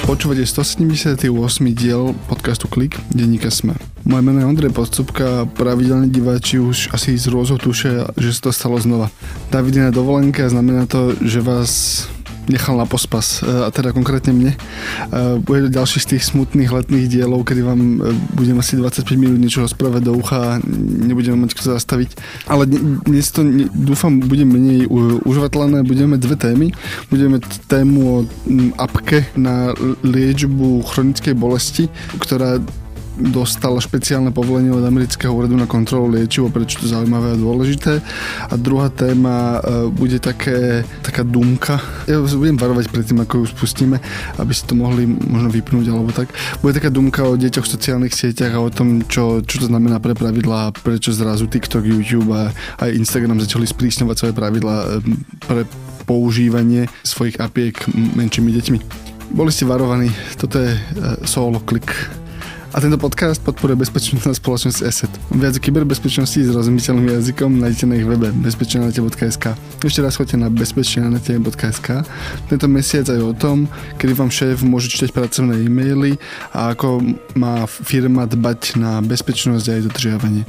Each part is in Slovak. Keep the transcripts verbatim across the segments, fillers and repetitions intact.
Počúvate stosedemdesiaty ôsmy diel podcastu Klik denníka SME. Moje meno je Ondrej Postupka, pravidelní diváči už asi z rôzov tušia, že sa to stalo znova. David je na dovolenke a znamená to, že vás nechal na pospas, a teda konkrétne mne. Bude to ďalší z tých smutných letných dielov, kedy vám budem asi dvadsaťpäť minút niečo rozprávať do ucha a nebudeme mať kto zastaviť. Ale dnes to, dúfam, bude menej užvatlané. Budeme mať dve témy. Budeme mať tému o apke na liečbu chronickej bolesti, ktorá dostala špeciálne povolenie od amerického úradu na kontrolu liečivo, prečo to zaujímavé a dôležité. A druhá téma bude také, taká dumka. Ja budem varovať pred tým, ako ju spustíme, aby si to mohli možno vypnúť alebo tak. Bude taká dumka o deťoch v sociálnych sieťach a o tom, čo, čo to znamená pre pravidlá, prečo zrazu TikTok, YouTube a aj Instagram začali sprísňovať svoje pravidlá pre používanie svojich apiek menšími deťmi. Boli ste varovaní, toto je solo Klik. A tento podcast podporuje bezpečnostná spoločnosť ESET. Viac o kyberbezpečnosti s rozumiteľným jazykom nájdete na ich webe bezpečne na nete bodka es ká. Ešte raz choďte na bezpečne na nete bodka es ká. Tento mesiac aj o tom, kedy vám šéf môže čítať pracovné e-maily a ako má firma dbať na bezpečnosť a jej dodržiavanie.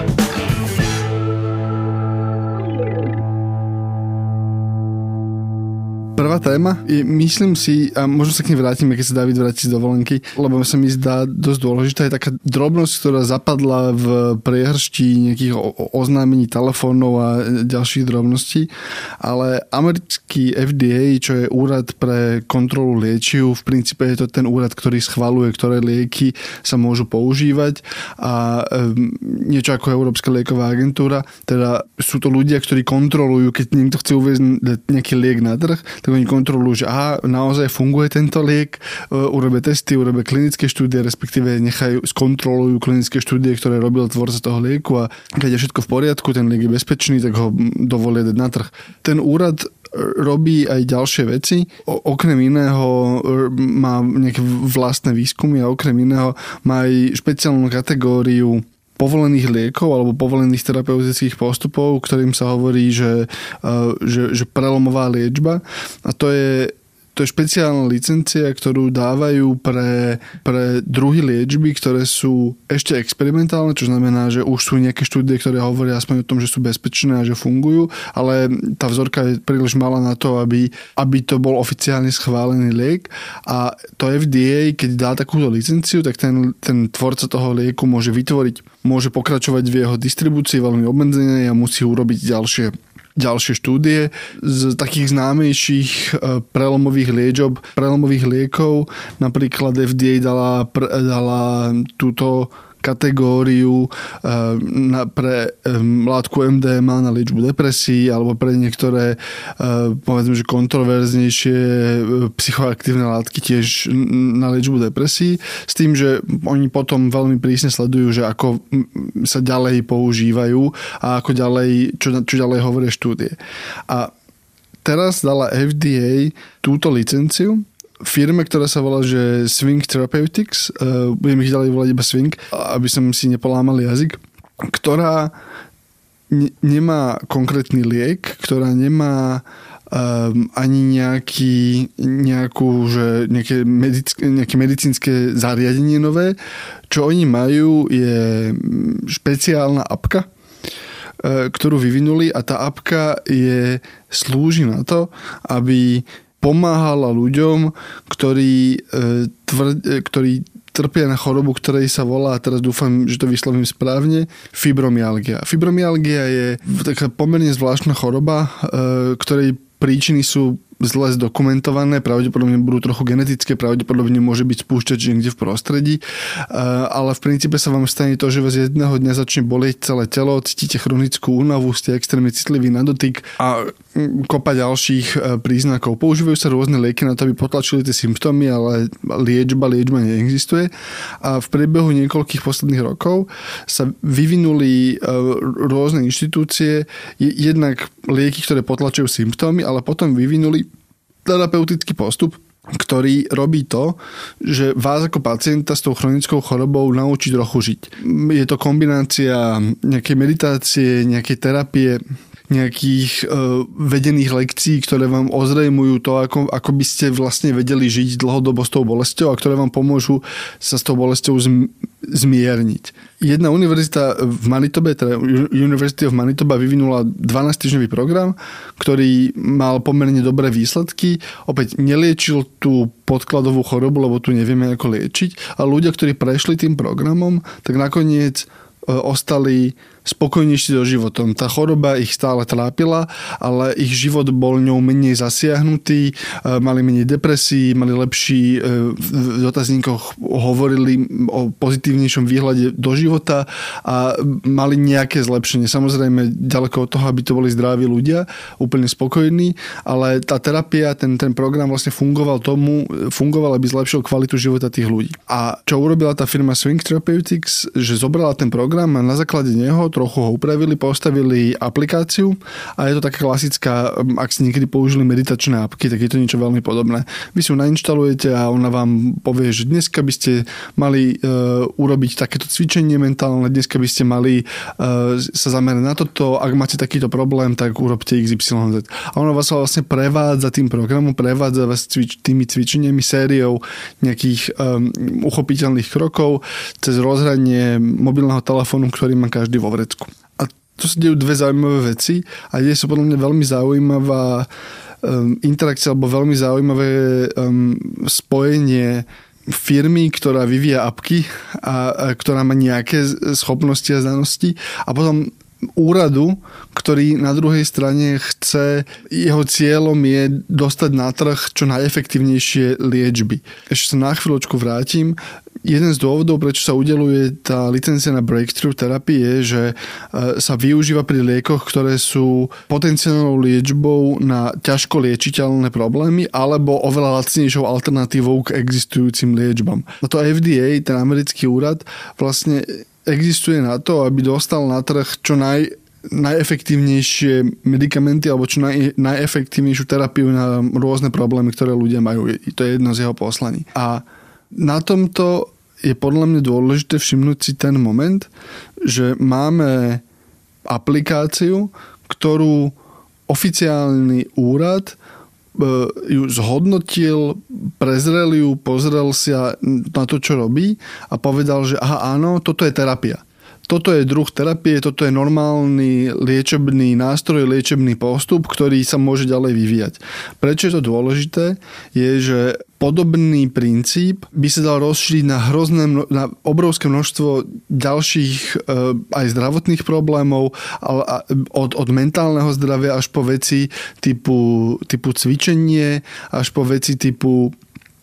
Prvá téma, je, myslím si, a možno sa k nej vrátime, keď sa David vráti z dovolenky, lebo sa mi zdá dosť dôležitá, je taká drobnosť, ktorá zapadla v priehršti nejakých oznámení telefónov a ďalších drobností, ale americký ef dé á, čo je úrad pre kontrolu liečiv, v princípe je to ten úrad, ktorý schvaľuje, ktoré lieky sa môžu používať a um, niečo ako Európska lieková agentúra, teda sú to ľudia, ktorí kontrolujú, keď niekto chce uviesť nejaký liek na trh, tak oni kontrolujú, že aha, naozaj funguje tento liek, urobia testy, urobia klinické štúdie, respektíve nechajú, skontrolujú klinické štúdie, ktoré robil tvorca toho lieku a keď je všetko v poriadku, ten liek je bezpečný, tak ho dovolia dať na trh. Ten úrad robí aj ďalšie veci. O, okrem iného má nejaké vlastné výskumy a okrem iného má aj špeciálnu kategóriu povolených liekov alebo povolených terapeutických postupov, ktorým sa hovorí, že, že, že prelomová liečba. A to je, to je špeciálna licencia, ktorú dávajú pre, pre druhy liečby, ktoré sú ešte experimentálne, čo znamená, že už sú nejaké štúdie, ktoré hovoria aspoň o tom, že sú bezpečné a že fungujú, ale tá vzorka je príliš malá na to, aby, aby to bol oficiálne schválený liek. A to ef dé á, keď dá takúto licenciu, tak ten, ten tvorca toho lieku môže vytvoriť môže pokračovať v jeho distribúcii veľmi obmedzenej a musí urobiť ďalšie, ďalšie štúdie. Z takých známejších prelomových liečob, prelomových liekov napríklad ef dé á dala, dala túto kategóriu na, pre um, látku em dé em á na liečbu depresií alebo pre niektoré uh, povedzme, že kontroverznejšie psychoaktívne látky tiež na liečbu depresií s tým, že oni potom veľmi prísne sledujú, že ako sa ďalej používajú a ako ďalej, čo, čo ďalej hovoria štúdie. A teraz dala ef dé á túto licenciu firme, ktorá sa volá, že Swing Therapeutics, uh, budem ich ďalej volať iba Swing, aby som si nepolámal jazyk, ktorá ne- nemá konkrétny liek, ktorá nemá um, ani nejaký, nejakú, že nejaké, medic- nejaké medicínske zariadenie nové. Čo oni majú je špeciálna apka, uh, ktorú vyvinuli a tá apka je, slúži na to, aby pomáhala ľuďom, ktorí, tvr, ktorí trpia na chorobu, ktorej sa volá, a teraz dúfam, že to vyslovím správne, fibromyalgia. Fibromyalgia je taká pomerne zvláštna choroba, ktorej príčiny sú zle zdokumentované, pravdepodobne budú trochu genetické, pravdepodobne môže byť spúšťač niekde v prostredí, ale v princípe sa vám stane to, že vás jedného dňa začne bolieť celé telo, cítite chronickú únavu, ste extrémne citliví na dotyk a kopa ďalších príznakov. Používajú sa rôzne lieky na to, aby potlačili tie symptómy, ale liečba, liečba neexistuje. A v priebehu niekoľkých posledných rokov sa vyvinuli rôzne inštitúcie, jednak lieky, ktoré potlačujú symptómy, ale potom vyvinuli terapeutický postup, ktorý robí to, že vás ako pacienta s tou chronickou chorobou naučí trochu žiť. Je to kombinácia nejakej meditácie, nejakej terapie, nejakých uh, vedených lekcií, ktoré vám ozrejmujú to, ako, ako by ste vlastne vedeli žiť dlhodobo s tou bolesťou a ktoré vám pomôžu sa s tou bolesťou zm- zmierniť. Jedna univerzita v Manitobe, teda University of Manitoba, vyvinula dvanásťtýždňový program, ktorý mal pomerne dobré výsledky. Opäť neliečil tú podkladovú chorobu, lebo tu nevieme ako liečiť, ale ľudia, ktorí prešli tým programom, tak nakoniec ostali spokojnejší so životom. Tá choroba ich stále trápila, ale ich život bol ňou menej zasiahnutý, mali menej depresí, mali lepší, v dotazníkoch hovorili o pozitívnejšom výhľade do života a mali nejaké zlepšenie. Samozrejme, ďaleko od toho, aby to boli zdraví ľudia, úplne spokojní, ale tá terapia, ten, ten program vlastne fungoval tomu, fungoval, aby zlepšil kvalitu života tých ľudí. A čo urobila tá firma Swing Therapeutics, že zobrala ten program a na základe neho trochu ho upravili, postavili aplikáciu a je to taká klasická, ak ste niekedy použili meditačné apky, tak je to niečo veľmi podobné. Vy si ju nainštalujete a ona vám povie, že dneska by ste mali uh, urobiť takéto cvičenie mentálne, dneska by ste mali uh, sa zamerať na toto, ak máte takýto problém, tak urobte iks ypsilon zet. A ona vás vlastne prevádza tým programom, prevádza vás cvič, tými cvičeniami, sériou nejakých um, uchopiteľných krokov cez rozhranie mobilného telefónu, ktorý má každý vo vrecku. A tu sa dejú dve zaujímavé veci a je sa podľa mňa veľmi zaujímavá um, interakcia alebo veľmi zaujímavé um, spojenie firmy, ktorá vyvíja apky a, a ktorá má nejaké schopnosti a znalosti a potom úradu, ktorý na druhej strane chce, jeho cieľom je dostať na trh čo najefektívnejšie liečby. Ešte sa na chvíľočku vrátim. Jeden z dôvodov, prečo sa udeluje tá licencia na breakthrough terapii je, že sa využíva pri liekoch, ktoré sú potenciálnou liečbou na ťažko liečiteľné problémy alebo oveľa lacnejšou alternatívou k existujúcim liečbám. A to ef dé á, ten americký úrad, vlastne existuje na to, aby dostal na trh čo naj, najefektívnejšie medikamenty alebo čo naj, najefektívnejšiu terapiu na rôzne problémy, ktoré ľudia majú. To je jedno z jeho poslaní. A na tomto je podľa mňa dôležité všimnúť si ten moment, že máme aplikáciu, ktorú oficiálny úrad ju zhodnotil, prezrel ju, pozrel sa na to, čo robí a povedal, že aha, áno, toto je terapia. Toto je druh terapie, toto je normálny liečebný nástroj, liečebný postup, ktorý sa môže ďalej vyvíjať. Prečo je to dôležité? Je, že podobný princíp by sa dal rozšíriť na hrozné, na obrovské množstvo ďalších aj zdravotných problémov, od, od mentálneho zdravia až po veci typu, typu cvičenie, až po veci typu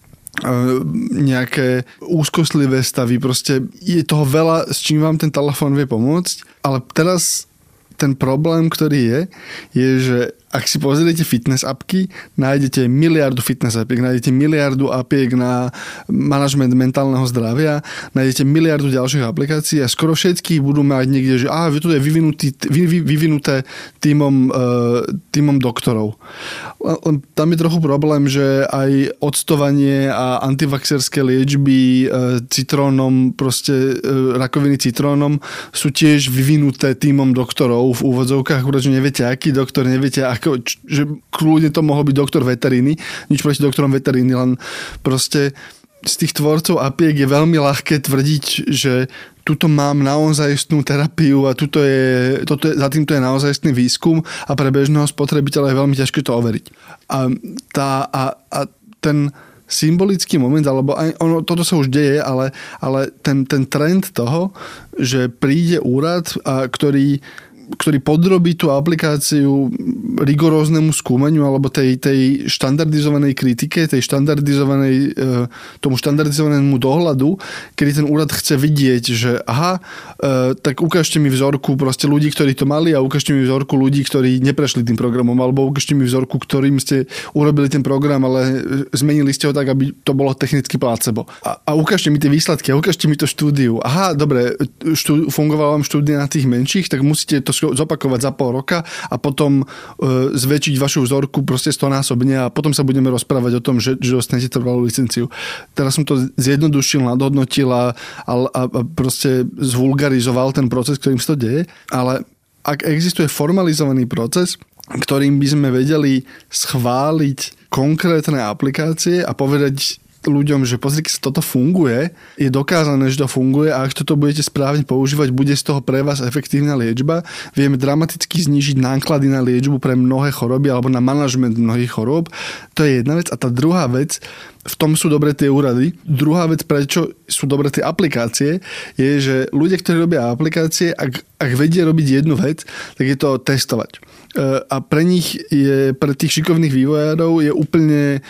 nejaké úzkostlivé stavy. Proste je toho veľa, s čím vám ten telefón vie pomôcť, ale teraz ten problém, ktorý je, je, že ak si pozriete fitness apky, nájdete miliardu fitness apiek, nájdete miliardu apiek na manažment mentálneho zdravia, nájdete miliardu ďalších aplikácií a skoro všetkých budú mať niekde, že aha, to je vyvinutý, vy, vy, vyvinuté týmom, uh, týmom doktorov. Tam je trochu problém, že aj octovanie a antivaxerské liečby uh, citrónom, proste uh, rakoviny citrónom sú tiež vyvinuté týmom doktorov v úvodzovkách, pretože neviete, aký doktor, neviete, ako, že kľudne to mohol byť doktor veteríny, nič proti doktorom veteríny, len proste z tých tvorcov apiek je veľmi ľahké tvrdiť, že tuto mám naozajstnú terapiu a tuto je, toto je, za týmto je naozajstný výskum a pre bežného spotrebiteľa je veľmi ťažké to overiť. A, tá, a, a ten symbolický moment, alebo aj ono, toto sa už deje, ale, ale ten, ten trend toho, že príde úrad, a, ktorý ktorý podrobí tú aplikáciu rigoróznemu skúmaniu alebo tej, tej štandardizovanej kritike, tej štandardizovanej, tomu štandardizovanému dohľadu, kedy ten úrad chce vidieť, že aha, tak ukážte mi vzorku proste ľudí, ktorí to mali a ukážte mi vzorku ľudí, ktorí neprešli tým programom, alebo ukážte mi vzorku, ktorým ste urobili ten program, ale zmenili ste ho tak, aby to bolo technicky placebo. A, a ukážte mi tie výsledky a ukážte mi to štúdiu. Aha, dobre, štú, fungovala vám štúdia na tých menších, tak musíte to zopakovať za pol roka a potom e, zväčšiť vašu vzorku proste stonásobne a potom sa budeme rozprávať o tom, že, že dostanete trvalú licenciu. Teraz som to zjednodušil, nadhodnotil a, a, a proste zvulgarizoval ten proces, ktorým sa to deje, ale ak existuje formalizovaný proces, ktorým by sme vedeli schváliť konkrétne aplikácie a povedať ľuďom, že pozri, keď toto funguje, je dokázané, že to funguje a ak toto budete správne používať, bude z toho pre vás efektívna liečba. Vieme dramaticky znížiť náklady na liečbu pre mnohé choroby alebo na manažment mnohých chorób. To je jedna vec. A tá druhá vec, v tom sú dobré tie úrady. Druhá vec, prečo sú dobré tie aplikácie, je, že ľudia, ktorí robia aplikácie, ak, ak vedia robiť jednu vec, tak je to testovať. A pre nich je, pre tých šikovných vývojárov je úplne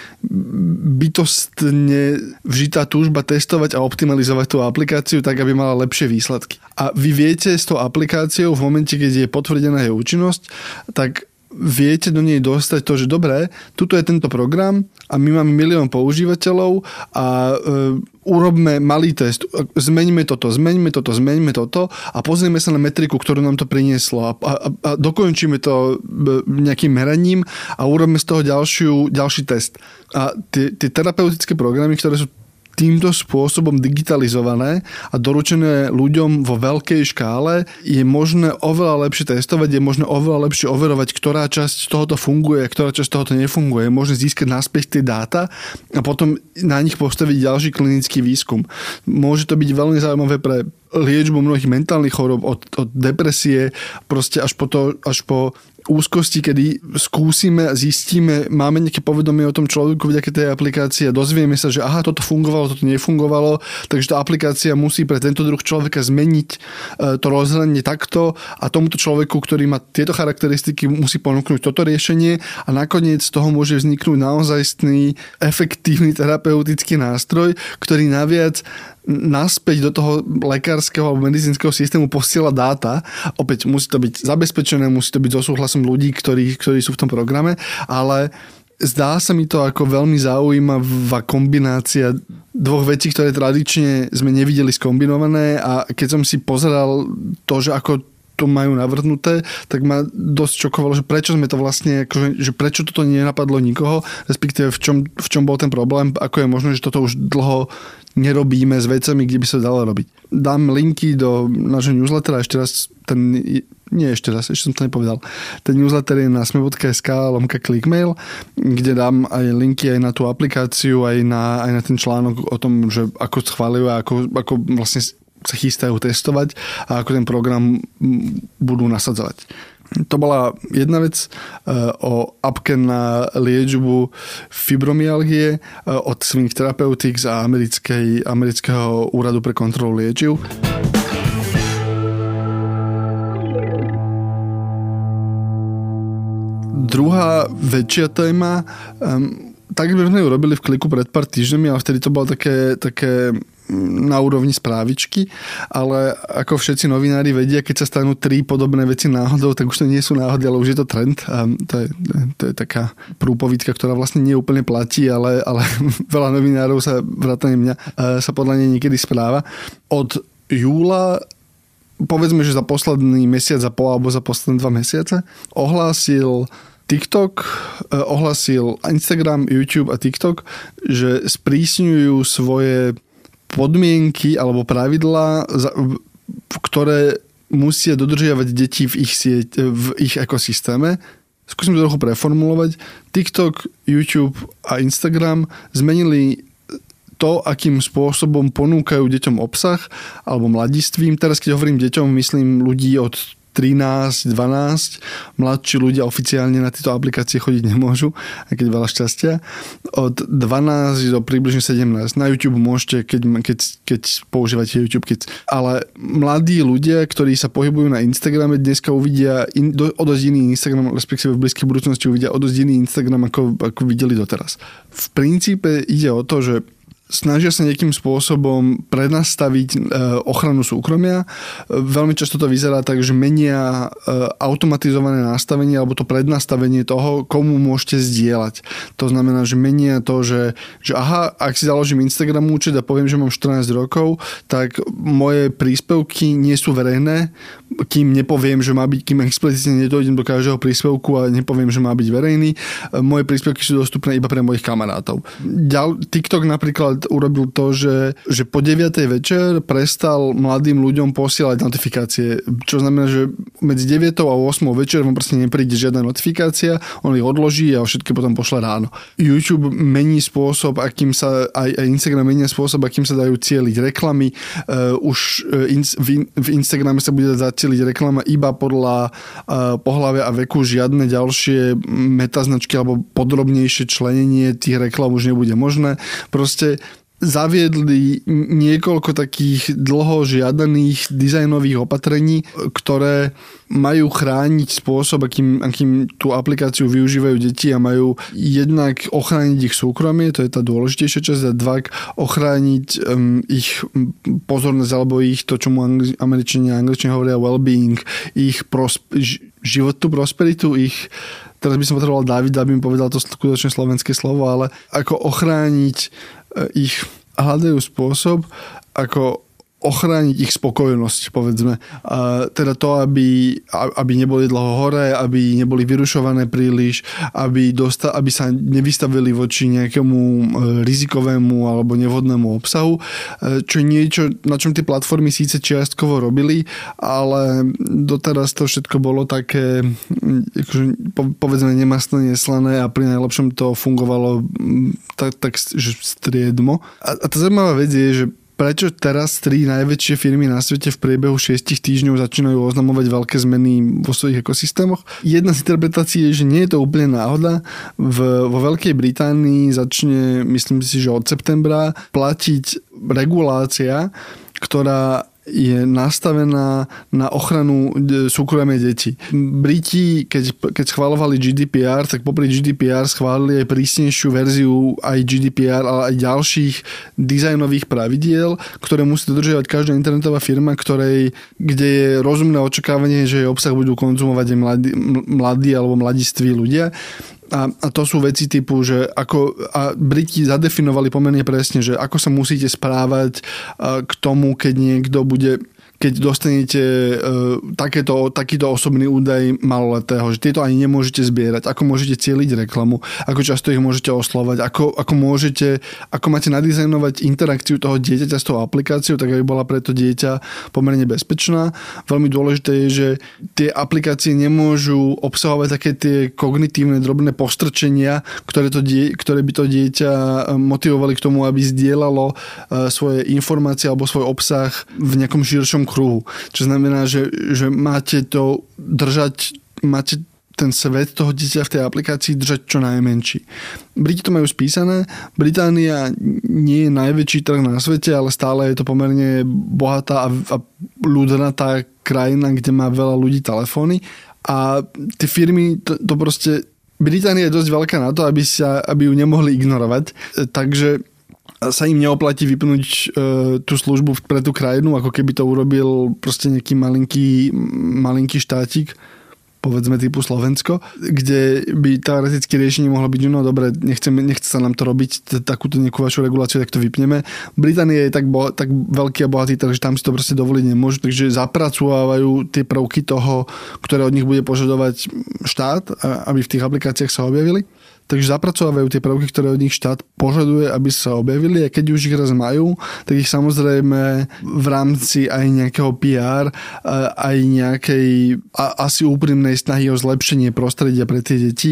bytostne vžitá túžba testovať a optimalizovať tú aplikáciu tak, aby mala lepšie výsledky. A vy viete s tou aplikáciou v momente, keď je potvrdená jej účinnosť, tak viete do nej dostať to, že dobré, tuto je tento program a my máme milión používateľov a e, urobme malý test, zmeňme toto, zmeňme toto, zmeňme toto a pozrieme sa na metriku, ktorú nám to prinieslo a, a, a dokončíme to nejakým meraním a urobme z toho ďalšiu, ďalší test. A tie, tie terapeutické programy, ktoré sú týmto spôsobom digitalizované a doručené ľuďom vo veľkej škále, je možné oveľa lepšie testovať, je možné oveľa lepšie overovať, ktorá časť z tohoto funguje, ktorá časť z tohoto nefunguje. Je možné získať naspäť tie dáta a potom na nich postaviť ďalší klinický výskum. Môže to byť veľmi zaujímavé pre liečbu mnohých mentálnych chorób, od, od depresie, proste až po to, až po úzkosti, kedy skúsime a zistíme, máme nejaké povedomie o tom človeku vďaka tej aplikácie a dozvieme sa, že aha, toto fungovalo, toto nefungovalo, takže tá aplikácia musí pre tento druh človeka zmeniť to rozhranie takto a tomuto človeku, ktorý má tieto charakteristiky, musí ponúknuť toto riešenie a nakoniec z toho môže vzniknúť naozajstný efektívny terapeutický nástroj, ktorý naviac naspäť do toho lekárskeho alebo medicínskeho systému posiela dáta. Opäť musí to byť zabezpečené, musí to byť so súhlasom ľudí, ktorí, ktorí sú v tom programe, ale zdá sa mi to ako veľmi zaujímavá kombinácia dvoch vecí, ktoré tradične sme nevideli skombinované a keď som si pozeral to, že ako to majú navrhnuté, tak ma dosť čokovalo, že prečo sme to vlastne, akože, že prečo toto nenapadlo nikoho, respektíve v čom, v čom bol ten problém, ako je možné, že toto už dlho nerobíme s vecami, kde by sa dalo robiť. Dám linky do nášho newslettera, ešte raz ten, nie ešte raz, ešte som to nepovedal. Ten newsletter je na sme.sk lomka clickmail, kde dám aj linky aj na tú aplikáciu, aj na, aj na ten článok o tom, že ako schváľujú a ako, ako vlastne sa chystajú testovať a ako ten program budú nasadzovať. To bola jedna vec o appke na liečbu fibromyalgie od Swing Therapeutics a americkej, amerického úradu pre kontrolu liečiv. Druhá väčšia téma, tak by sme ju robili v Kliku pred pár týždňami, ale vtedy to bolo také, také na úrovni správičky, ale ako všetci novinári vedia, keď sa stanú tri podobné veci náhodou, tak už to nie sú náhody, ale už je to trend. A to je, to je taká prúpovidka, ktorá vlastne nie úplne platí, ale, ale veľa novinárov sa, vrátane mňa, sa podľa nej niekedy správa. Od júla, povedzme, že za posledný mesiac a pol alebo za posledné dva mesiace, ohlásil TikTok, ohlásil Instagram, YouTube a TikTok, že sprísňujú svoje podmienky alebo pravidlá, ktoré musia dodržiavať deti v ich, sieť, v ich ekosystéme. Skúsim to trochu preformulovať. TikTok, YouTube a Instagram zmenili to, akým spôsobom ponúkajú deťom obsah alebo mladistvím. Teraz, keď hovorím deťom, myslím ľudí od trinásť, dvanásť. Mladší ľudia oficiálne na tieto aplikácie chodiť nemôžu, aj keď veľa šťastia. Od dvanásť do približne sedemnásť. Na YouTube môžete, keď, keď, keď používate YouTube Kids. Ale mladí ľudia, ktorí sa pohybujú na Instagrame, dneska uvidia in, do, o dosť iný Instagram, respektíve v blízkej budúcnosti uvidia o dosť iný Instagram, ako, ako videli doteraz. V princípe ide o to, že snažia sa nejakým spôsobom prenastaviť ochranu súkromia. Veľmi často to vyzerá tak, že menia automatizované nastavenie alebo to prednastavenie toho, komu môžete zdieľať. To znamená, že menia to, že, že aha, ak si založím Instagram účet a poviem, že mám štrnásť rokov, tak moje príspevky nie sú verejné, kým nepoviem, že má byť, kým explicitne nedojdem do každého príspevku a nepoviem, že má byť verejný. Moje príspevky sú dostupné iba pre mojich kamarátov. Ďal, TikTok napríklad urobil to, že, že po deviatej večer prestal mladým ľuďom posielať notifikácie, čo znamená, že medzi deviatou a ôsmou večer vám proste nepríde žiadna notifikácia, on ich odloží a všetky potom pošle ráno. YouTube mení spôsob, akým sa, aj, aj Instagram mení spôsob, akým sa dajú cieliť reklamy. Uh, už uh, in, v, v Instagrame sa bude dať reklama iba podľa uh, pohlavia a veku, žiadne ďalšie metaznačky alebo podrobnejšie členenie tých reklam už nebude možné. Proste zaviedli niekoľko takých dlho žiadaných dizajnových opatrení, ktoré majú chrániť spôsob, akým, akým tú aplikáciu využívajú deti a majú jednak ochrániť ich súkromie, to je tá dôležitejšia časť, a dvak ochrániť um, ich pozornosť alebo ich, to čomu angli- Američania angličania hovoria well-being, ich prosp- životnú prosperitu, ich, teraz by som potreboval Davida, aby mi povedal to skutočne slovenské slovo, ale ako ochrániť ich, hľadajú spôsob, ako ochrániť ich spokojnosť, povedzme. A teda to, aby, aby neboli dlho hore, aby neboli vyrušované príliš, aby, dosta, aby sa nevystavili voči nejakému rizikovému alebo nevhodnému obsahu, čo je niečo, na čom tie platformy síce čiastkovo robili, ale doteraz to všetko bolo také, akože, povedzme, nemastné, neslané a pri najlepšom to fungovalo tak, tak že striedmo. A, a tá zaujímavá vec je, že prečo teraz tri najväčšie firmy na svete v priebehu šiestich týždňov začínajú oznamovať veľké zmeny vo svojich ekosystémoch? Jedna z interpretácií je, že nie je to úplne náhoda. V, vo Veľkej Británii začne, myslím si, že od septembra platiť regulácia, ktorá je nastavená na ochranu súkromia detí. Briti, keď, keď schvaľovali G D P R, tak popri G D P R schválili aj prísnejšiu verziu aj G D P R, ale aj ďalších dizajnových pravidiel, ktoré musí dodržiavať každá internetová firma, ktorej, kde je rozumné očakávanie, že jej obsah budú konzumovať aj mladí, mladí alebo mladiství ľudia. A, a to sú veci typu, že ako, a Briti zadefinovali pomerne presne, že ako sa musíte správať k tomu, keď niekto bude, keď dostanete uh, takéto, takýto osobný údaj maloletého, že tieto ani nemôžete zbierať, ako môžete cieliť reklamu, ako často ich môžete oslovať, ako, ako môžete, ako máte nadizajnovať interakciu toho dieťaťa s tou aplikáciou, tak aby bola pre to dieťa pomerne bezpečná. Veľmi dôležité je, že tie aplikácie nemôžu obsahovať také tie kognitívne drobné postrčenia, ktoré, to die, ktoré by to dieťa motivovali k tomu, aby zdieľalo uh, svoje informácie alebo svoj obsah v nejakom širšom kruhu. Čo znamená, že, že máte to držať, máte ten svet toho dieťa v tej aplikácii držať čo najmenší. Briti to majú spísané. Británia nie je najväčší trh na svete, ale stále je to pomerne bohatá a, a ľudnatá krajina, kde má veľa ľudí telefóny. A tie firmy, to, to proste... Británia je dosť veľká na to, aby, sa, aby ju nemohli ignorovať. Takže sa im neoplatí vypnúť e, tú službu pre tú krajinu, ako keby to urobil proste nejaký malinký, malinký štátik, povedzme typu Slovensko, kde by teoreticky riešenie mohlo byť, no dobre, nechceme, nechce sa nám to robiť, takúto nejakú vašu reguláciu, tak to vypneme. Británia je tak, bo, tak veľký a bohatý, takže tam si to proste dovoliť nemôžu, takže zapracovávajú tie prvky toho, ktoré od nich bude požadovať štát, aby v tých aplikáciách sa objavili. Takže zapracovávajú tie prvky, ktoré od nich štát požaduje, aby sa objavili, a keď už ich raz majú, tak ich samozrejme v rámci aj nejakého P R, aj nejakej asi úprimnej snahy o zlepšenie prostredia pre tie deti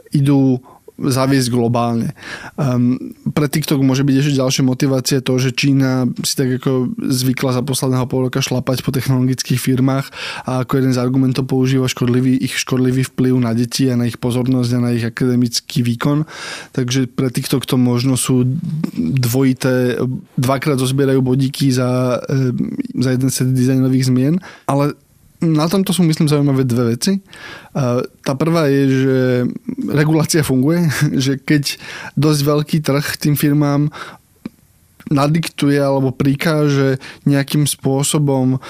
idú zaviesť globálne. Um, pre TikTok môže byť ešte ďalšia motivácia to, že Čína si tak ako zvykla za posledného pol roka šlapať po technologických firmách a ako jeden z argumentov používa škodlivý, ich škodlivý vplyv na deti a na ich pozornosť a na ich akademický výkon. Takže pre TikTok to možno sú dvojité, dvakrát zozbierajú bodíky za, za jeden set dizajnových zmien, ale na tomto sú, myslím, zaujímavé dve veci. Tá prvá je, že regulácia funguje, že keď dosť veľký trh tým firmám nadiktuje alebo prikáže nejakým spôsobom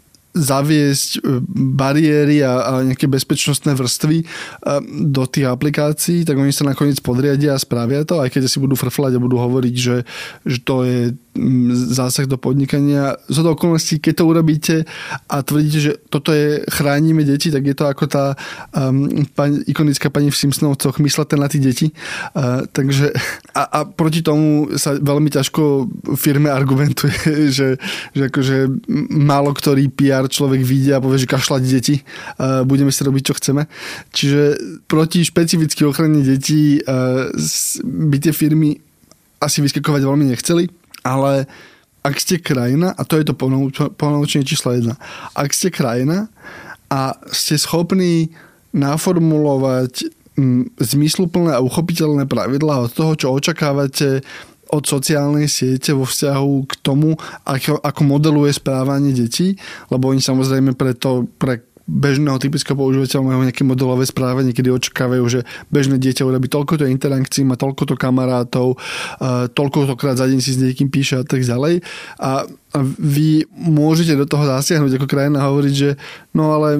zaviesť bariéry a, a nejaké bezpečnostné vrstvy do tých aplikácií, tak oni sa nakoniec podriadia a spravia to, aj keď si budú frflať a budú hovoriť, že, že to je zásah do podnikania. Z toho okolností, keď to urobíte a tvrdíte, že toto je chránime deti, tak je to ako tá um, pani, ikonická pani v Simpsonovcoch, myslete na tí deti. Uh, takže a, a proti tomu sa veľmi ťažko firme argumentuje, že, že akože málo ktorý pé er človek vyjde a povie, že kašľať deti, uh, budeme si robiť, čo chceme. Čiže proti špecificky ochrane detí uh, by tie firmy asi vyskakovať veľmi nechceli, ale ak ste krajina, a to je to ponaučenie číslo jedna, ak ste krajina a ste schopní naformulovať zmysluplné a uchopiteľné pravidlá od toho, čo očakávate od sociálnej siete vo vzťahu k tomu, ako, ako modeluje správanie detí, lebo oni samozrejme preto, pre bežného typického používateľa majú nejaké modelové správanie, kedy očakávajú, že bežné dieťa urobí toľkoto interakcií, má toľkoto kamarátov, toľkoto krát za deň si s niekým píše a tak ďalej. A A vy môžete do toho zasiahnuť ako krajina a hovoriť, že no ale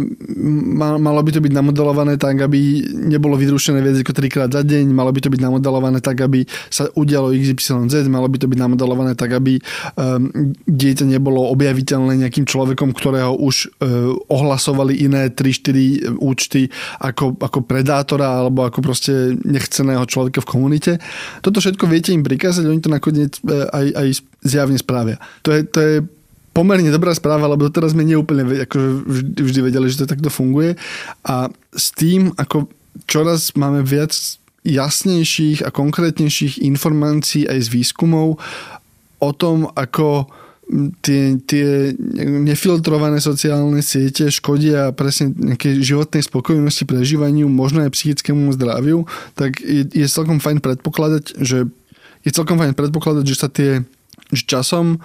malo by to byť namodelované tak, aby nebolo vyrušené viac ako trikrát za deň, malo by to byť namodelované tak, aby sa udialo iks ypsilon zet, malo by to byť namodelované tak, aby um, dieťa nebolo objaviteľné nejakým človekom, ktorého už uh, ohlasovali iné tri štyri účty ako, ako predátora alebo ako proste nechceného človeka v komunite. Toto všetko viete im prikázať, oni to nakoniec uh, aj, aj zjavne spravia. To je, to je pomerne dobrá správa, lebo doteraz sme neúplne akože vždy, vždy vedeli, že to takto funguje. A s tým, ako čoraz máme viac jasnejších a konkrétnejších informácií aj z výskumov o tom, ako tie, tie nefiltrované sociálne siete škodia presne nejakej životnej spokojnosti, prežívaniu, možno aj psychickému zdraviu, tak je, je celkom fajn predpokladať, že je celkom fajn predpokladať, že sa tie že časom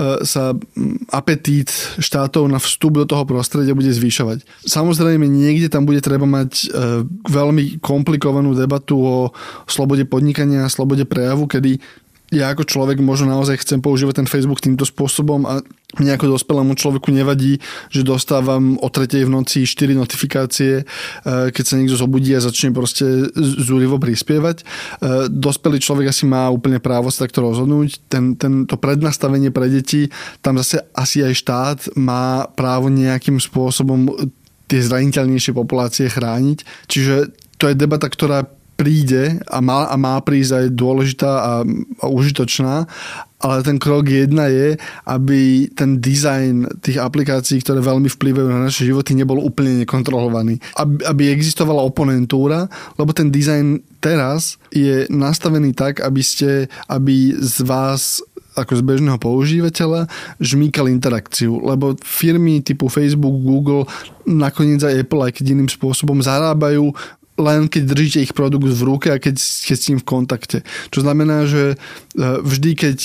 sa apetít štátov na vstup do toho prostredia bude zvyšovať. Samozrejme, niekde tam bude treba mať veľmi komplikovanú debatu o slobode podnikania a slobode prejavu, kedy ja ako človek možno naozaj chcem používať ten Facebook týmto spôsobom a mne ako dospelému človeku nevadí, že dostávam o tretej v noci štyri notifikácie, keď sa niekto zobudí a začne proste zúrivo prispievať. Dospelý človek asi má úplne právo sa takto rozhodnúť. Ten, ten, to prednastavenie pre deti, tam zase asi aj štát má právo nejakým spôsobom tie zraniteľnejšie populácie chrániť. Čiže to je debata, ktorá príde a má, a má prísť aj dôležitá a, a užitočná, ale ten krok jedna je, aby ten dizajn tých aplikácií, ktoré veľmi vplyvajú na naše životy, nebol úplne nekontrolovaný. Aby, aby existovala oponentúra, lebo ten dizajn teraz je nastavený tak, aby ste, aby z vás ako z bežného používateľa žmýkal interakciu, lebo firmy typu Facebook, Google, nakoniec aj Apple, aj keď iným spôsobom zarábajú len keď držíte ich produkt v ruke a keď, keď s ním v kontakte. Čo znamená, že vždy, keď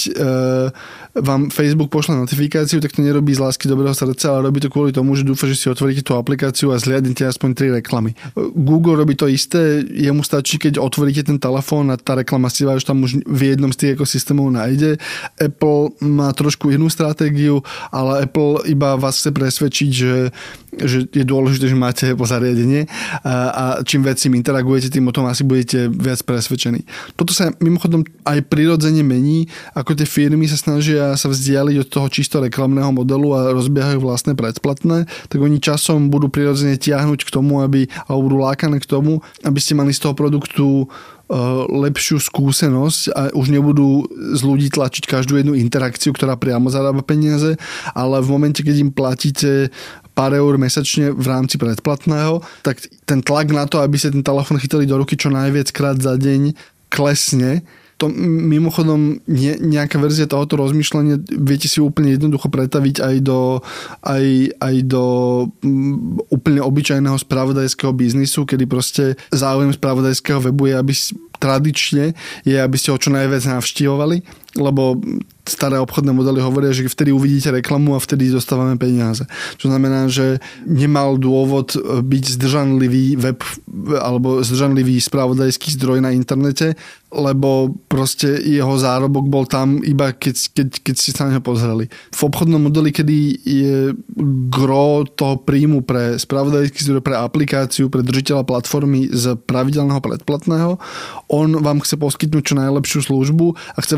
vám Facebook pošle notifikáciu, tak to nerobí z lásky dobrého srdca, ale robí to kvôli tomu, že dúfa, že si otvoríte tú aplikáciu a zliadnete aspoň tri reklamy. Google robí to isté, jemu stačí, keď otvoríte ten telefón a tá reklama si vás tam už v jednom z tých ekosystémov nájde. Apple má trošku inú stratégiu, ale Apple iba vás chce presvedčiť, že, že je dôležité, že máte Apple zariadenie a, a čím viac s tým interagujete, tým o tom asi budete viac presvedčení. Toto sa mimochodom aj prirodzene mení, ako tie firmy sa snažia sa vzdialiť od toho čisto reklamného modelu a rozbiehajú vlastné predplatné, tak oni časom budú prirodzene tiahnuť k tomu, aby, alebo budú lákané k tomu, aby ste mali z toho produktu lepšiu skúsenosť a už nebudú z ľudí tlačiť každú jednu interakciu, ktorá priamo zarába peniaze, ale v momente, keď im platíte pár eur mesačne v rámci predplatného, tak ten tlak na to, aby ste ten telefón chytili do ruky čo najviac krát za deň, klesne. To mimochodom nie, nejaká verzia tohoto rozmýšľania viete si úplne jednoducho pretaviť aj do, aj, aj do um, úplne obyčajného spravodajského biznisu, kedy proste záujem spravodajského webu je, aby tradične je, aby ste ho čo najviac navštívovali, lebo staré obchodné modely hovoria, že vtedy uvidíte reklamu a vtedy dostávame peniaze. Čo znamená, že nemal dôvod byť zdržanlivý web alebo zdržanlivý spravodajský zdroj na internete, lebo proste jeho zárobok bol tam iba keď, keď, keď ste sa na neho pozreli. V obchodnom modeli, kedy je gro toho príjmu pre spravodajský zdroj, pre aplikáciu, pre držiteľa platformy z pravidelného predplatného, on vám chce poskytnúť čo najlepšiu službu a chce vás čo najdlhšie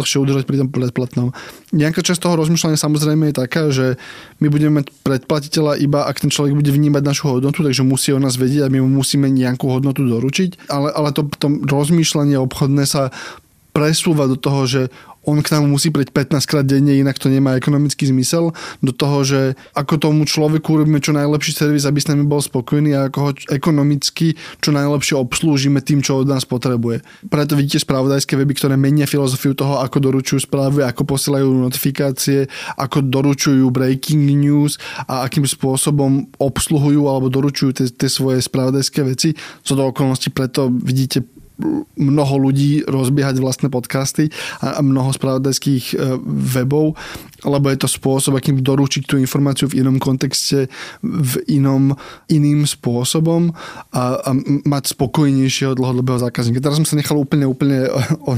dlhšie udržať pri tom predplatnom. Nejaká časť toho rozmýšľania samozrejme je taká, že my budeme mať predplatiteľa iba ak ten človek bude vnímať našu hodnotu, takže musí o nás vedieť a my mu musíme nejakú hodnotu doručiť, ale, ale to, to rozmýšľanie obchodné sa presúva do toho, že on k nám musí prieť pätnásť krát denne, inak to nemá ekonomický zmysel, do toho, že ako tomu človeku robíme čo najlepší servis, aby s nami bol spokojný a ako ho ekonomicky čo najlepšie obslúžime tým, čo od nás potrebuje. Preto vidíte spravodajské weby, ktoré menia filozofiu toho, ako doručujú správy, ako posielajú notifikácie, ako doručujú breaking news a akým spôsobom obsluhujú alebo doručujú tie svoje spravodajské veci. Co do okolností preto vidíte mnoho ľudí rozbiehať vlastné podcasty a mnoho spravodajských webov, lebo je to spôsob, akým doručiť tú informáciu v inom kontexte, v inom, iným spôsobom a, a mať spokojnejšieho dlhodobého zákazníka. Teraz som sa nechal úplne, úplne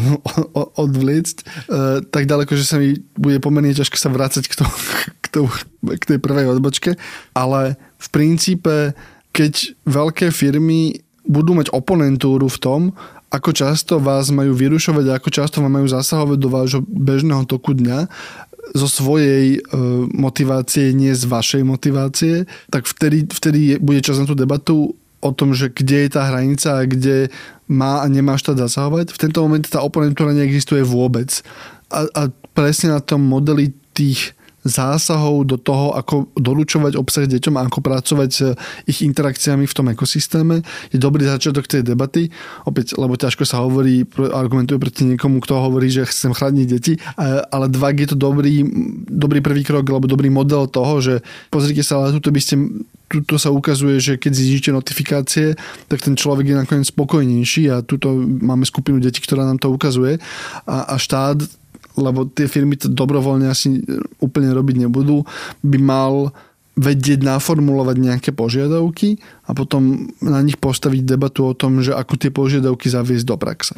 odvliecť tak ďaleko, že sa mi bude pomerne ťažko sa vrácať k, to, k, to, k tej prvej odbočke, ale v princípe, keď veľké firmy budú mať oponentúru v tom, ako často vás majú vyrušovať a ako často vám majú zasahovať do vášho bežného toku dňa zo svojej e, motivácie, nie z vašej motivácie, tak vtedy, vtedy bude čas na tú debatu o tom, že kde je tá hranica a kde má a nemá štát zasahovať. V tento moment tá oponentúra neexistuje vôbec. A, a presne na tom modeli tých zásahov do toho, ako doručovať obsah deťom a ako pracovať s ich interakciami v tom ekosystéme, je dobrý začiatok tej debaty. Opäť, lebo ťažko sa hovorí, argumentuje proti niekomu, kto hovorí, že chcem chrániť deti, ale dva je to dobrý, dobrý prvý krok, alebo dobrý model toho, že pozrite sa, ale tuto by ste tuto sa ukazuje, že keď znižíte notifikácie, tak ten človek je nakoniec spokojnejší a tuto máme skupinu detí, ktorá nám to ukazuje a, a štát, lebo tie firmy to dobrovoľne asi úplne robiť nebudú, by mal vedieť naformulovať nejaké požiadavky a potom na nich postaviť debatu o tom, že ako tie požiadavky zaviesť do praxe.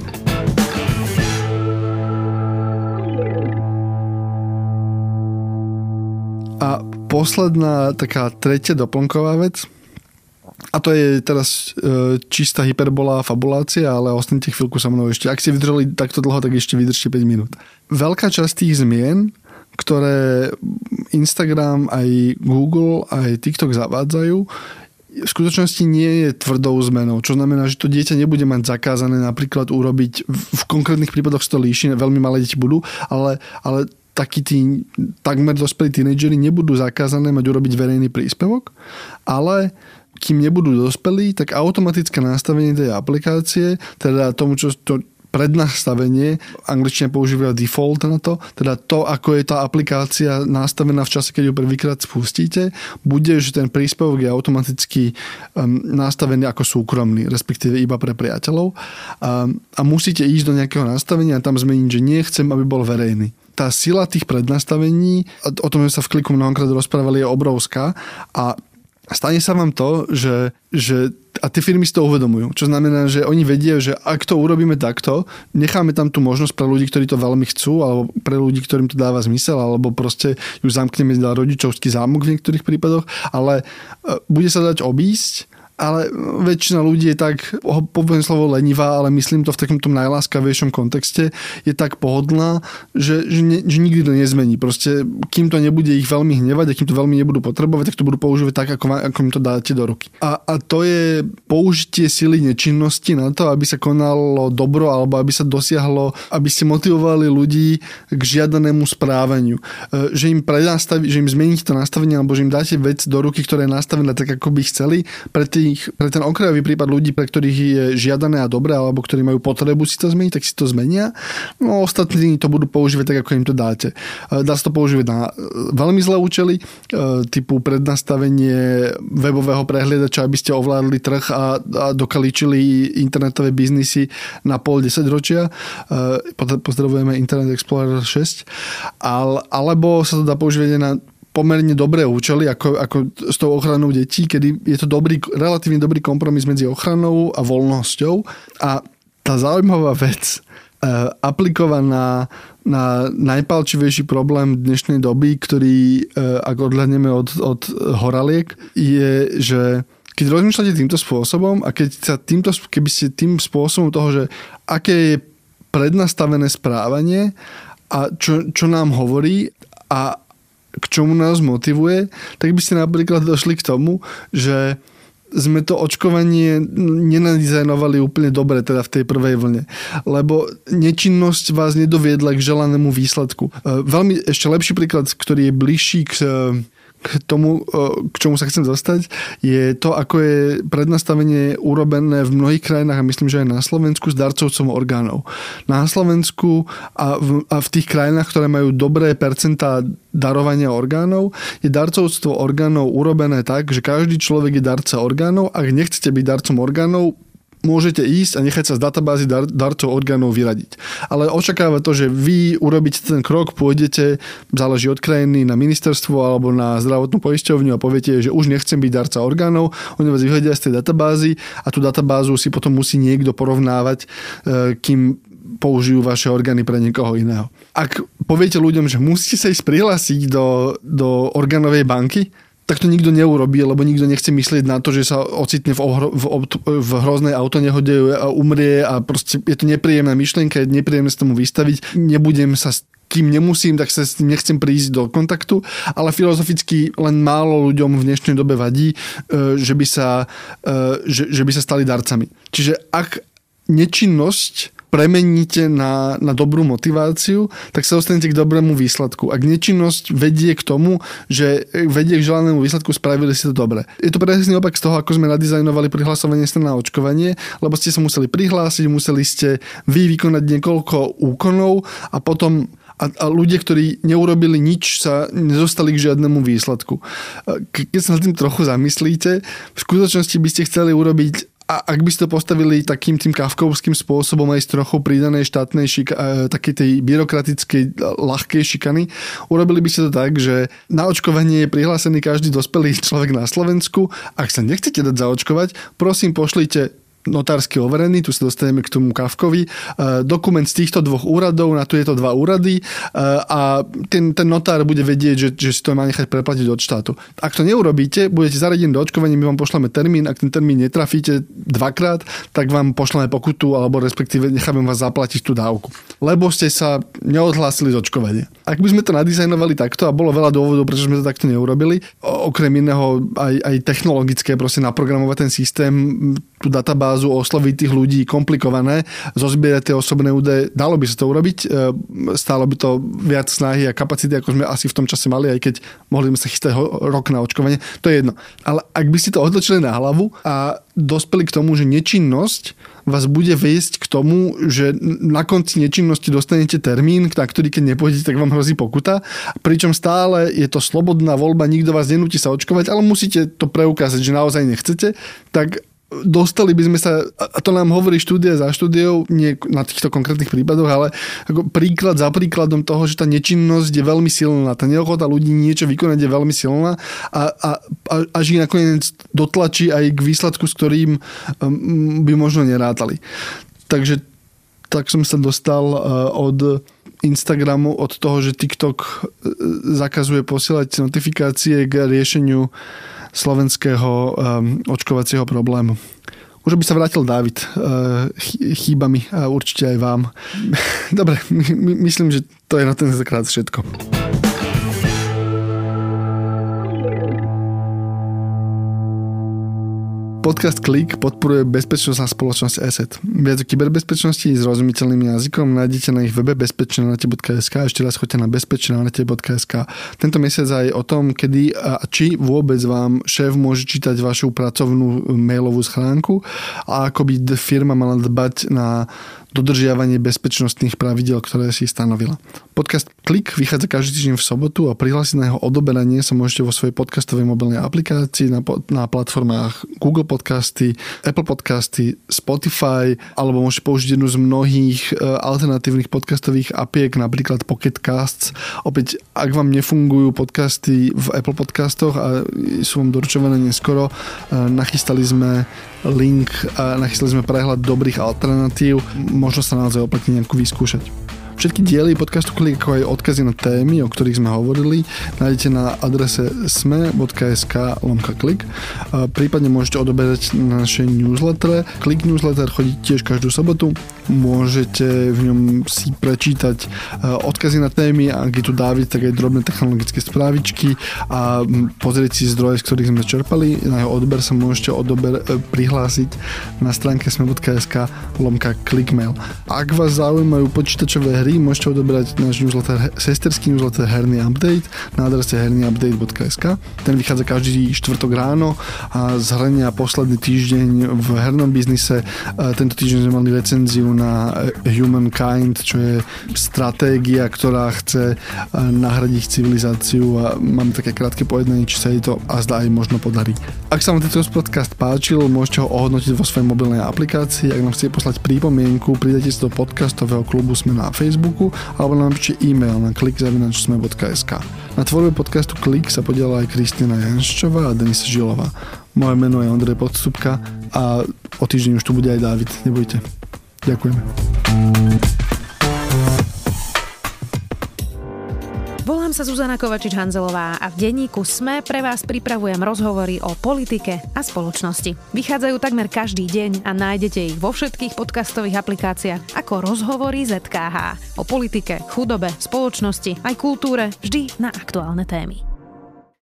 A posledná taká tretia doplnková vec, a to je teraz e, čistá hyperbola a fabulácia, ale ostanete chvíľku so mnou ešte. Ak ste vydržali takto dlho, tak ešte vydržte päť minút. Veľká časť tých zmien, ktoré Instagram, aj Google, aj TikTok zavádzajú, v skutočnosti nie je tvrdou zmenou. Čo znamená, že to dieťa nebude mať zakázané napríklad urobiť, v konkrétnych prípadoch sa to líši, veľmi malé deti budú, ale, ale takí tí takmer dospelí tínedžeri nebudú zakázané mať urobiť verejný príspevok, ale kým nebudú dospelí, tak automatické nastavenie tej aplikácie, teda tomu, čo to prednastavenie, angličtine používajú default na to, teda to, ako je tá aplikácia nastavená v čase, keď ju prvýkrát spustíte, bude, že ten príspevok je automaticky um, nastavený ako súkromný, respektíve iba pre priateľov. Um, a musíte ísť do nejakého nastavenia a tam zmeniť, že nechcem, aby bol verejný. Tá sila tých prednastavení, o tom sme sa v Kliku mnohokrát rozprávali, je obrovská a stane sa vám to, že, že a tie firmy si to uvedomujú. Čo znamená, že oni vedia, že ak to urobíme takto, necháme tam tú možnosť pre ľudí, ktorí to veľmi chcú, alebo pre ľudí, ktorým to dáva zmysel, alebo proste ju zamkneme na rodičovský zámok v niektorých prípadoch, ale bude sa dať obísť, ale väčšina ľudí je tak, poviem slovo lenivá, ale myslím to v takomto najláskavejšom kontexte, je tak pohodlná, že, že, ne, že nikdy to nezmení. Proste, kým to nebude ich veľmi hnevať a kým to veľmi nebudú potrebovať, tak to budú používať tak, ako, ako im to dáte do ruky. A, a to je použitie sily nečinnosti na to, aby sa konalo dobro, alebo aby sa dosiahlo, aby ste motivovali ľudí k žiadanému správaniu. Že im prenastaví, že im zmeníte to nastavenie, alebo že im dáte vec do ruky, ktorá je nastavená tak, ako by chceli, pre tých pre ten okrajový prípad ľudí, pre ktorých je žiadané a dobré, alebo ktorí majú potrebu si to zmeniť, tak si to zmenia. No ostatní to budú používať tak, ako im to dáte. Dá sa to používať na veľmi zlé účely, typu prednastavenie webového prehliadača, aby ste ovládli trh a, a dokaličili internetové biznisy na pol desaťročia. Pozdravujeme Internet Explorer šesť. Alebo sa to dá používať na pomerne dobré účely, ako, ako s tou ochranou detí, kedy je to dobrý, relatívne dobrý kompromis medzi ochranou a voľnosťou. A tá zaujímavá vec, eh, aplikovaná na najpálčivejší problém dnešnej doby, ktorý, eh, ak odhľadneme od, od horaliek, je, že keď rozmýšľate týmto spôsobom a keď sa týmto, keby ste tým spôsobom toho, že aké je prednastavené správanie a čo, čo nám hovorí a k čomu nás motivuje, tak by ste napríklad došli k tomu, že sme to očkovanie nenadizajnovali úplne dobre teda v tej prvej vlne, lebo nečinnosť vás nedoviedla k želanému výsledku. Veľmi ešte lepší príklad, ktorý je bližší k k tomu, k čomu sa chcem dostať, je to, ako je prednastavenie urobené v mnohých krajinách a myslím, že aj na Slovensku s darcovcom orgánov. Na Slovensku a v, a v tých krajinách, ktoré majú dobré percentá darovania orgánov, je darcovstvo orgánov urobené tak, že každý človek je darca orgánov. Ak nechcete byť darcom orgánov, môžete ísť a nechať sa z databázy dar, darcov orgánov vyradiť. Ale očakáva to, že vy urobíte ten krok, pôjdete, záleží od krajiny, na ministerstvo alebo na zdravotnú poisťovňu a poviete, že už nechcem byť darca orgánov, oni vás vyhodia z tej databázy a tú databázu si potom musí niekto porovnávať, kým použijú vaše orgány pre niekoho iného. Ak poviete ľuďom, že musíte sa ísť prihlásiť do, do orgánovej banky, tak to nikto neurobí, lebo nikto nechce myslieť na to, že sa ocitne v, ohro, v, v hroznej autonehode a umrie a proste je to nepríjemná myšlienka, je nepríjemné sa tomu vystaviť. Nebudem sa kým nemusím, tak sa s tým nechcem prísť do kontaktu, ale filozoficky len málo ľuďom v dnešnej dobe vadí, že by sa, že, že by sa stali darcami. Čiže ak nečinnosť premeníte na, na dobrú motiváciu, tak sa dostanete k dobrému výsledku. Ak nečinnosť vedie k tomu, že vedie k želanému výsledku, spravili ste to dobre. Je to presný opak z toho, ako sme nadizajnovali prihlasovanie sa na očkovanie, lebo ste sa museli prihlásiť, museli ste vy vykonať niekoľko úkonov a potom a, a ľudia, ktorí neurobili nič, sa nezostali k žiadnemu výsledku. Keď sa nad tým trochu zamyslíte, v skutočnosti by ste chceli urobiť, a ak by ste to postavili takým tým kafkovským spôsobom aj s trochu pridanej štátnej šika, takej tej byrokratickej ľahkej šikany, urobili by ste to tak, že na očkovanie je prihlásený každý dospelý človek na Slovensku. Ak sa nechcete dať zaočkovať, prosím pošlite notársky overený, tu sa dostaneme k tomu Kafkovi, dokument z týchto dvoch úradov, na tu je to dva úrady a ten, ten notár bude vedieť, že, že si to má nechať preplatiť od štátu. Ak to neurobíte, budete zaradení do očkovania, my vám pošleme termín, ak ten termín netrafíte dvakrát, tak vám pošleme pokutu alebo respektíve necháme vás zaplatiť tú dávku. Lebo ste sa neodhlásili z očkovania. Ak by sme to nadizajnovali takto a bolo veľa dôvodov, prečo sme to takto neurobili, okrem iného aj, aj technologické, proste naprogramovať ten systém, tú databázu, osloviť tých ľudí, komplikované, zozbierať tie osobné údaje, dalo by sa to urobiť, stálo by to viac snahy a kapacity, ako sme asi v tom čase mali, aj keď mohli sme sa chystať rok na očkovanie, to je jedno. Ale ak by ste to otočili na hlavu a dospeli k tomu, že nečinnosť vás bude viesť k tomu, že na konci nečinnosti dostanete termín, na ktorý keď nepôjdete, tak vám hrozí pokuta. Pričom stále je to slobodná voľba, nikto vás nenúti sa očkovať, ale musíte to preukázať, že naozaj nechcete, tak dostali by sme sa, a to nám hovorí štúdia za štúdiou, nie na týchto konkrétnych prípadoch, ale ako príklad za príkladom toho, že tá nečinnosť je veľmi silná, tá neochota ľudí niečo vykonať je veľmi silná a, a, a až ich nakoniec dotlačí aj k výsledku, s ktorým by možno nerátali. Takže tak som sa dostal od Instagramu, od toho, že TikTok zakazuje posielať notifikácie k riešeniu slovenského um, očkovacieho problému. Už by sa vrátil Dávid. Uh, chýba mi a určite aj vám. Dobre, my, myslím, že to je na tentokrát všetko. Podcast Klik podporuje bezpečnostná spoločnosť ESET. Viac o kyberbezpečnosti s rozumiteľným jazykom nájdete na ich webe bezpečné na nete bodka es ká. Ešte raz choďte na bezpečné na nete bodka es ká. Tento mesiac aj o tom, kedy a či vôbec vám šéf môže čítať vašu pracovnú mailovú schránku a ako by firma mala dbať na dodržiavanie bezpečnostných pravidel, ktoré si stanovila. Podcast Klik vychádza každý týždeň v sobotu a prihlásiť na jeho odoberanie sa môžete vo svojej podcastovej mobilnej aplikácii na, na platformách Google Podcasty, Apple Podcasty, Spotify, alebo môžete použiť jednu z mnohých alternatívnych podcastových apiek, napríklad Pocket Casts. Opäť, ak vám nefungujú podcasty v Apple Podcastoch a sú vám doručované neskoro, nachystali sme link a nachystali sme prehľad dobrých alternatív. Možno sa naozaj oplatí nejakú vyskúšať. Všetky diely podcastu Klik, ako aj odkazy na témy, o ktorých sme hovorili, nájdete na adrese sme bodka es ká lomka klik. Prípadne môžete odoberať naše newslettere. Klik newsletter chodí tiež každú sobotu. môžete v ňom si prečítať odkazy na témy, ak je tu Dávid, tak aj drobné technologické správičky a pozrieť si zdroje, z ktorých sme čerpali. Na jeho odber sa môžete odober prihlásiť na stránke sme.sk lomka clickmail. Ak vás zaujímajú počítačové hry, môžete odoberať náš newsletter, sesterský newsletter Herný update na adrese herný update bodka es ká. Ten vychádza každý štvrtok ráno a zhrania posledný týždeň v hernom biznise. Tento týždeň sme mali recenziu na Humankind, čo je stratégia, ktorá chce nahradiť civilizáciu a mám také krátke pojednanie, či sa jej to a zdá aj možno podarí. Ak sa vám tento podcast páčil, môžete ho ohodnotiť vo svojej mobilnej aplikácii. Ak nám chcete poslať prípomienku, pridajte sa do podcastového klubu Sme na Facebooku alebo nám napíšte e-mail na klik zavináč sme bodka es ká. Na tvorbe podcastu Klik sa podiela aj Kristina Janščová a Denisa Žilová. Moje meno je Ondrej Podstupka a o týždeň už tu bude aj Dávid, nebojte. Ďakujeme. Volám sa Zuzana Kovačič-Hanzelová a v denníku SME pre vás pripravujem rozhovory o politike a spoločnosti. Vychádzajú takmer každý deň a nájdete ich vo všetkých podcastových aplikáciách ako Rozhovory zet ká há. O politike, chudobe, spoločnosti aj kultúre vždy na aktuálne témy.